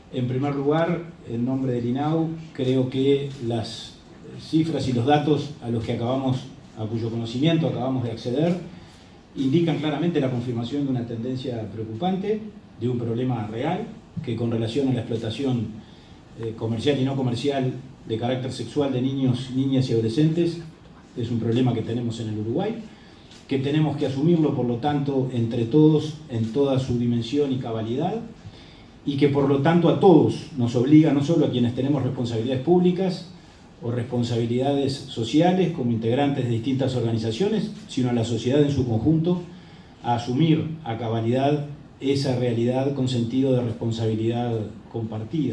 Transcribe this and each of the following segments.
En primer lugar, en nombre del INAU, creo que las cifras y los datos a cuyo conocimiento acabamos de acceder indican claramente la confirmación de una tendencia preocupante, de un problema real, que con relación a la explotación comercial y no comercial de carácter sexual de niños, niñas y adolescentes es un problema que tenemos en el Uruguay, que tenemos que asumirlo, por lo tanto, entre todos, en toda su dimensión y cabalidad, y que por lo tanto a todos nos obliga, no solo a quienes tenemos responsabilidades públicas o responsabilidades sociales como integrantes de distintas organizaciones, sino a la sociedad en su conjunto, a asumir a cabalidad esa realidad con sentido de responsabilidad compartida.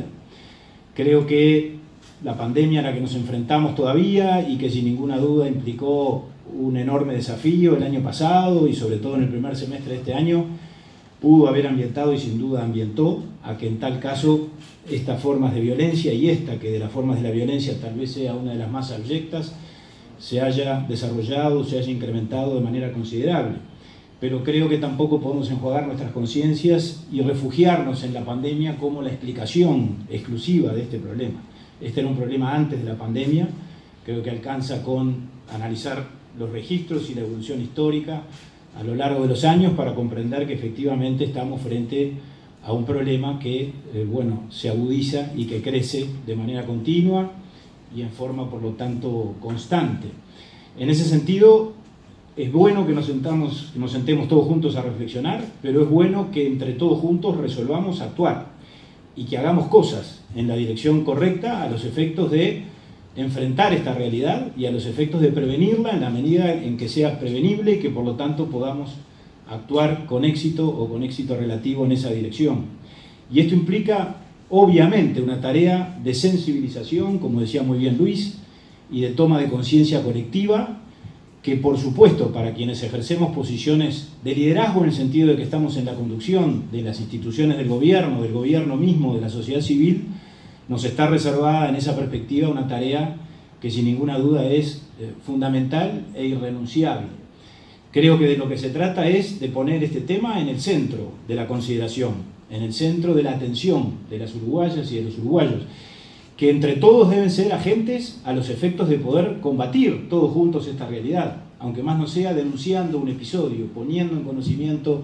Creo que la pandemia a la que nos enfrentamos todavía y que sin ninguna duda implicó un enorme desafío el año pasado y sobre todo en el primer semestre de este año, pudo haber ambientado y sin duda ambientó a que en tal caso estas formas de violencia y esta que de las formas de la violencia tal vez sea una de las más abyectas, se haya desarrollado, se haya incrementado de manera considerable. Pero creo que tampoco podemos enjuagar nuestras conciencias y refugiarnos en la pandemia como la explicación exclusiva de este problema. Este era un problema antes de la pandemia, creo que alcanza con analizar los registros y la evolución histórica a lo largo de los años para comprender que efectivamente estamos frente a un problema que se agudiza y que crece de manera continua y en forma, por lo tanto, constante. En ese sentido, es bueno que nos sentemos todos juntos a reflexionar, pero es bueno que entre todos juntos resolvamos actuar y que hagamos cosas en la dirección correcta a los efectos de enfrentar esta realidad y a los efectos de prevenirla en la medida en que sea prevenible y que por lo tanto podamos actuar con éxito o con éxito relativo en esa dirección. Y esto implica obviamente una tarea de sensibilización, como decía muy bien Luis, y de toma de conciencia colectiva, que por supuesto para quienes ejercemos posiciones de liderazgo en el sentido de que estamos en la conducción de las instituciones del gobierno mismo, de la sociedad civil, nos está reservada en esa perspectiva una tarea que sin ninguna duda es fundamental e irrenunciable. Creo que de lo que se trata es de poner este tema en el centro de la consideración, en el centro de la atención de las uruguayas y de los uruguayos, que entre todos deben ser agentes a los efectos de poder combatir todos juntos esta realidad, aunque más no sea denunciando un episodio, poniendo en conocimiento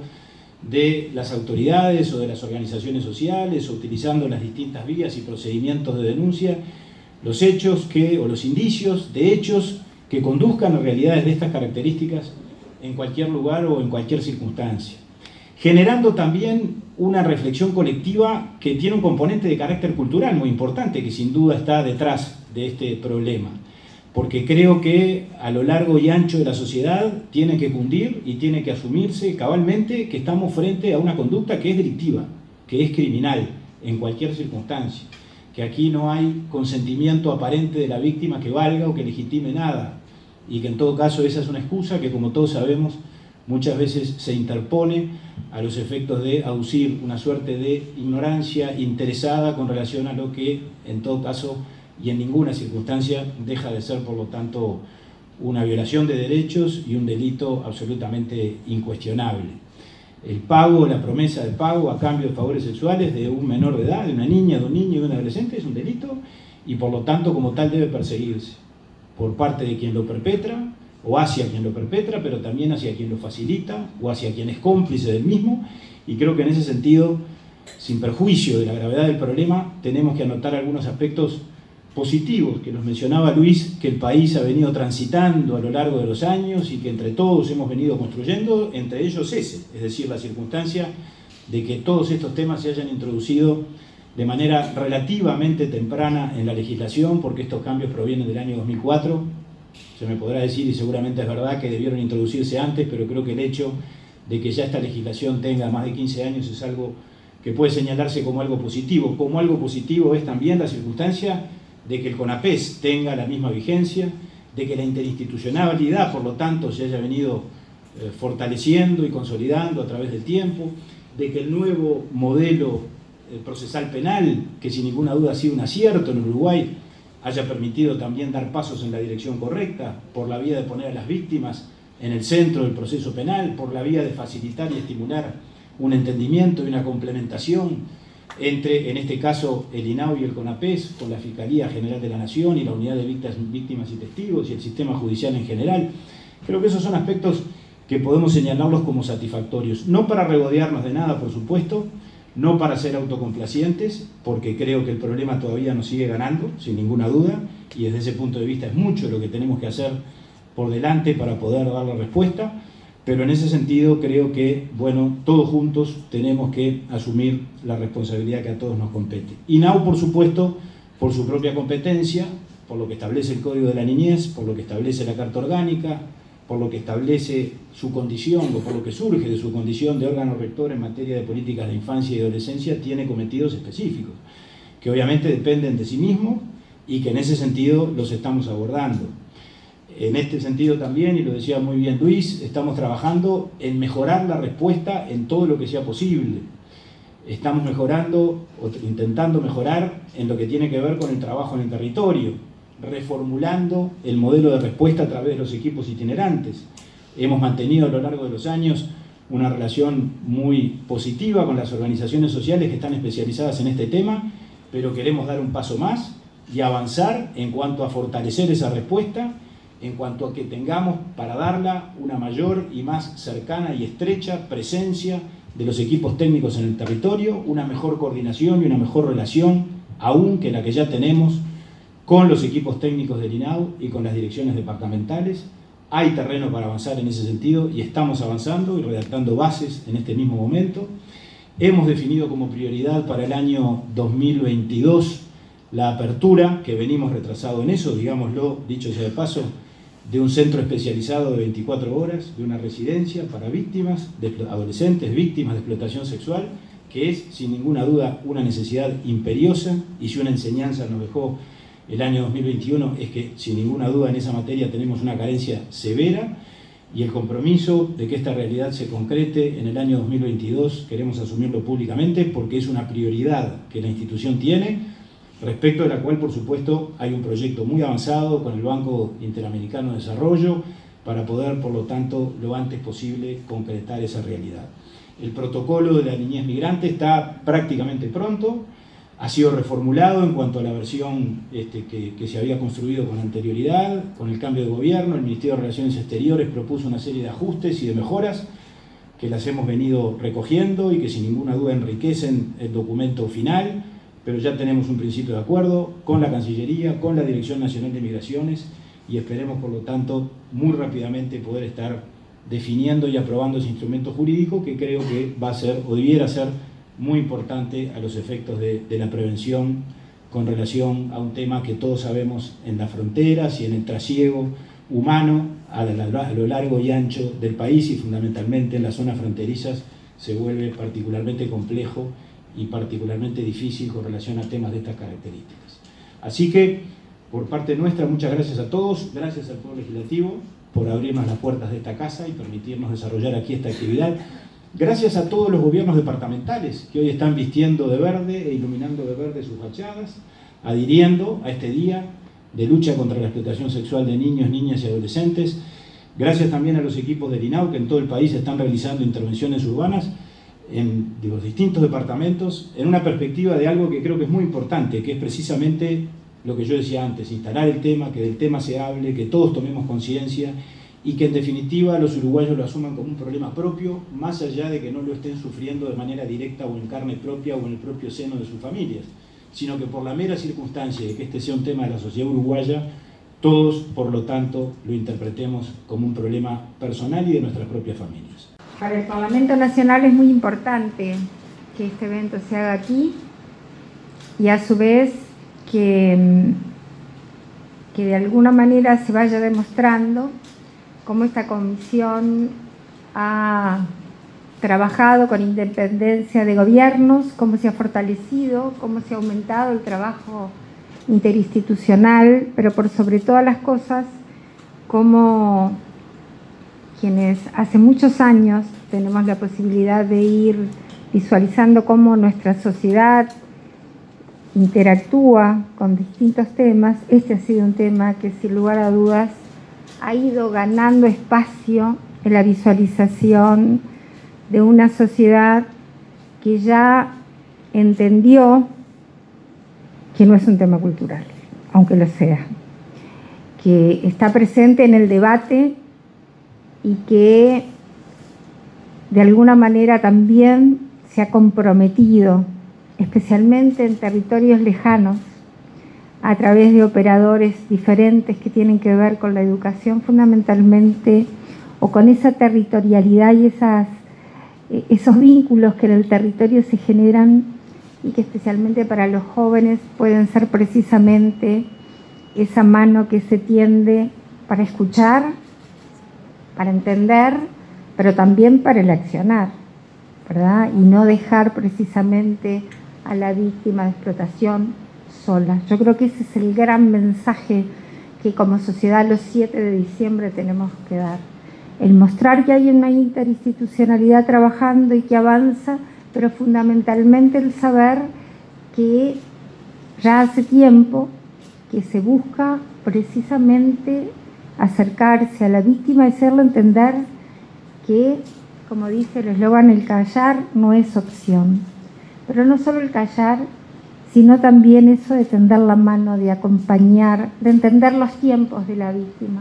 de las autoridades o de las organizaciones sociales, o utilizando las distintas vías y procedimientos de denuncia, los hechos o los indicios de hechos que conduzcan a realidades de estas características en cualquier lugar o en cualquier circunstancia. Generando también una reflexión colectiva que tiene un componente de carácter cultural muy importante, que sin duda está detrás de este problema. Porque creo que a lo largo y ancho de la sociedad tiene que cundir y tiene que asumirse cabalmente que estamos frente a una conducta que es delictiva, que es criminal en cualquier circunstancia, que aquí no hay consentimiento aparente de la víctima que valga o que legitime nada, y que en todo caso esa es una excusa que, como todos sabemos, muchas veces se interpone a los efectos de aducir una suerte de ignorancia interesada con relación a lo que en todo caso y en ninguna circunstancia deja de ser, por lo tanto, una violación de derechos y un delito absolutamente incuestionable. El pago, la promesa de pago a cambio de favores sexuales de un menor de edad, de una niña, de un niño y de un adolescente es un delito y por lo tanto como tal debe perseguirse por parte de quien lo perpetra o hacia quien lo perpetra, pero también hacia quien lo facilita o hacia quien es cómplice del mismo, y creo que en ese sentido, sin perjuicio de la gravedad del problema, tenemos que anotar algunos aspectos positivos que nos mencionaba Luis, que el país ha venido transitando a lo largo de los años y que entre todos hemos venido construyendo, entre ellos ese, es decir, la circunstancia de que todos estos temas se hayan introducido de manera relativamente temprana en la legislación, porque estos cambios provienen del año 2004. Se me podrá decir, y seguramente es verdad, que debieron introducirse antes, pero creo que el hecho de que ya esta legislación tenga más de 15 años es algo que puede señalarse como algo positivo. Como algo positivo es también la circunstancia de que el CONAPES tenga la misma vigencia, de que la interinstitucionalidad, por lo tanto, se haya venido fortaleciendo y consolidando a través del tiempo, de que el nuevo modelo procesal penal, que sin ninguna duda ha sido un acierto en Uruguay, haya permitido también dar pasos en la dirección correcta, por la vía de poner a las víctimas en el centro del proceso penal, por la vía de facilitar y estimular un entendimiento y una complementación entre, en este caso, el INAU y el CONAPES, con la Fiscalía General de la Nación y la Unidad de Víctimas y Testigos y el sistema judicial en general. Creo que esos son aspectos que podemos señalarlos como satisfactorios. No para regodearnos de nada, por supuesto, no para ser autocomplacientes, porque creo que el problema todavía nos sigue ganando, sin ninguna duda, y desde ese punto de vista es mucho lo que tenemos que hacer por delante para poder dar la respuesta, pero en ese sentido creo que, bueno, todos juntos tenemos que asumir la responsabilidad que a todos nos compete. INAU, por supuesto, por su propia competencia, por lo que establece el Código de la Niñez, por lo que establece la Carta Orgánica, por lo que establece su condición o por lo que surge de su condición de órgano rector en materia de políticas de infancia y adolescencia, tiene cometidos específicos, que obviamente dependen de sí mismo y que en ese sentido los estamos abordando. En este sentido también, y lo decía muy bien Luis, estamos trabajando en mejorar la respuesta en todo lo que sea posible. Estamos mejorando, o intentando mejorar en lo que tiene que ver con el trabajo en el territorio, reformulando el modelo de respuesta a través de los equipos itinerantes. Hemos mantenido a lo largo de los años una relación muy positiva con las organizaciones sociales que están especializadas en este tema, pero queremos dar un paso más y avanzar en cuanto a fortalecer esa respuesta, en cuanto a que tengamos para darla una mayor y más cercana y estrecha presencia de los equipos técnicos en el territorio, una mejor coordinación y una mejor relación, aún que la que ya tenemos con los equipos técnicos del INAU y con las direcciones departamentales. Hay terreno para avanzar en ese sentido y estamos avanzando y redactando bases en este mismo momento. Hemos definido como prioridad para el año 2022 la apertura, que venimos retrasado en eso, digámoslo, dicho sea de paso, de un centro especializado de 24 horas, de una residencia para víctimas, adolescentes víctimas de explotación sexual, que es sin ninguna duda una necesidad imperiosa, y si una enseñanza nos dejó el año 2021 es que sin ninguna duda en esa materia tenemos una carencia severa, y el compromiso de que esta realidad se concrete en el año 2022 queremos asumirlo públicamente porque es una prioridad que la institución tiene, respecto de la cual, por supuesto, hay un proyecto muy avanzado con el Banco Interamericano de Desarrollo para poder, por lo tanto, lo antes posible concretar esa realidad. El protocolo de la niñez migrante está prácticamente pronto, ha sido reformulado en cuanto a la versión que se había construido con anterioridad, con el cambio de gobierno. El Ministerio de Relaciones Exteriores propuso una serie de ajustes y de mejoras que las hemos venido recogiendo y que sin ninguna duda enriquecen el documento final, pero ya tenemos un principio de acuerdo con la Cancillería, con la Dirección Nacional de Migraciones, y esperemos, por lo tanto, muy rápidamente poder estar definiendo y aprobando ese instrumento jurídico que creo que va a ser, o debiera ser, muy importante a los efectos de la prevención con relación a un tema que todos sabemos en las fronteras y en el trasiego humano a lo largo y ancho del país, y fundamentalmente en las zonas fronterizas se vuelve particularmente complejo y particularmente difícil con relación a temas de estas características. Así que, por parte nuestra, muchas gracias a todos, gracias al Poder Legislativo por abrirnos las puertas de esta casa y permitirnos desarrollar aquí esta actividad. Gracias a todos los gobiernos departamentales que hoy están vistiendo de verde e iluminando de verde sus fachadas, adhiriendo a este día de lucha contra la explotación sexual de niños, niñas y adolescentes. Gracias también a los equipos del INAU que en todo el país están realizando intervenciones urbanas en los distintos departamentos, en una perspectiva de algo que creo que es muy importante, que es precisamente lo que yo decía antes, instalar el tema, que del tema se hable, que todos tomemos conciencia y que en definitiva los uruguayos lo asuman como un problema propio, más allá de que no lo estén sufriendo de manera directa o en carne propia o en el propio seno de sus familias, sino que por la mera circunstancia de que este sea un tema de la sociedad uruguaya, todos, por lo tanto, lo interpretemos como un problema personal y de nuestras propias familias. Para el Parlamento Nacional es muy importante que este evento se haga aquí y a su vez que de alguna manera se vaya demostrando cómo esta comisión ha trabajado con independencia de gobiernos, cómo se ha fortalecido, cómo se ha aumentado el trabajo interinstitucional, pero por sobre todas las cosas, cómo quienes hace muchos años tenemos la posibilidad de ir visualizando cómo nuestra sociedad interactúa con distintos temas, este ha sido un tema que sin lugar a dudas ha ido ganando espacio en la visualización de una sociedad que ya entendió que no es un tema cultural, aunque lo sea, que está presente en el debate y que de alguna manera también se ha comprometido, especialmente en territorios lejanos, a través de operadores diferentes que tienen que ver con la educación fundamentalmente, o con esa territorialidad y esos vínculos que en el territorio se generan y que especialmente para los jóvenes pueden ser precisamente esa mano que se tiende para escuchar, para entender, pero también para el accionar, ¿verdad? Y no dejar precisamente a la víctima de explotación sola. Yo creo que ese es el gran mensaje que como sociedad los 7 de diciembre tenemos que dar. El mostrar que hay una interinstitucionalidad trabajando y que avanza, pero fundamentalmente el saber que ya hace tiempo que se busca precisamente acercarse a la víctima y hacerle entender que, como dice el eslogan, el callar no es opción. Pero no solo el callar, sino también eso de tender la mano, de acompañar, de entender los tiempos de la víctima,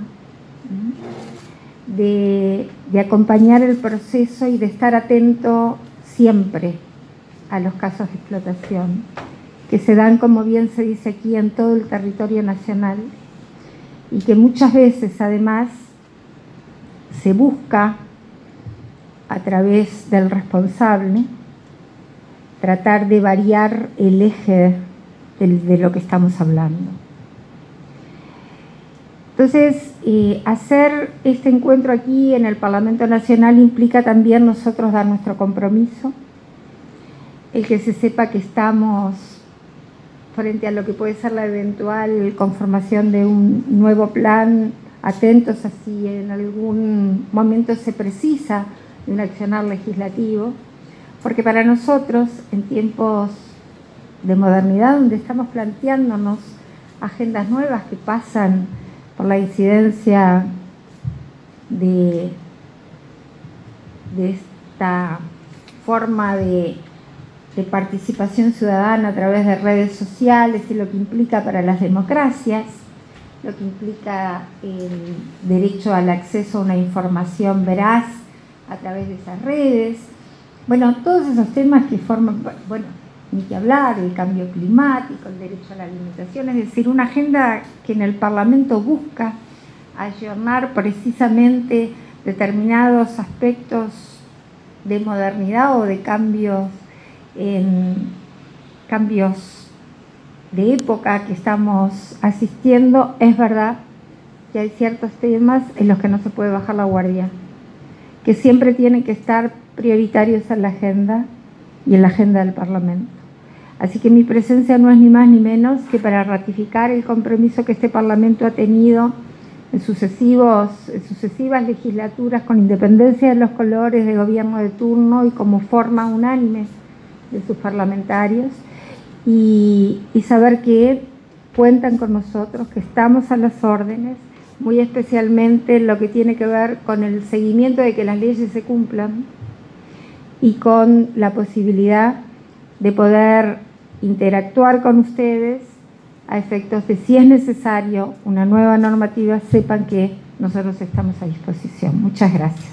de acompañar el proceso y de estar atento siempre a los casos de explotación que se dan, como bien se dice aquí, en todo el territorio nacional y que muchas veces además se busca a través del responsable tratar de variar el eje de lo que estamos hablando. Entonces, hacer este encuentro aquí en el Parlamento Nacional implica también nosotros dar nuestro compromiso, el que se sepa que estamos frente a lo que puede ser la eventual conformación de un nuevo plan, atentos a si en algún momento se precisa de un accionar legislativo, porque para nosotros, en tiempos de modernidad, donde estamos planteándonos agendas nuevas que pasan por la incidencia de esta forma de participación ciudadana a través de redes sociales y lo que implica para las democracias, lo que implica el derecho al acceso a una información veraz a través de esas redes. Bueno, todos esos temas que forman, bueno, ni que hablar, el cambio climático, el derecho a la alimentación, es decir, una agenda que en el Parlamento busca ayornar precisamente determinados aspectos de modernidad o de cambios de época que estamos asistiendo. Es verdad que hay ciertos temas en los que no se puede bajar la guardia, que siempre tienen que estar prioritarios en la agenda y en la agenda del Parlamento. Así que mi presencia no es ni más ni menos que para ratificar el compromiso que este Parlamento ha tenido en sucesivas legislaturas, con independencia de los colores de gobierno de turno y como forma unánime de sus parlamentarios, y saber que cuentan con nosotros, que estamos a las órdenes, muy especialmente en lo que tiene que ver con el seguimiento de que las leyes se cumplan y con la posibilidad de poder interactuar con ustedes a efectos de, si es necesario, una nueva normativa, sepan que nosotros estamos a disposición. Muchas gracias.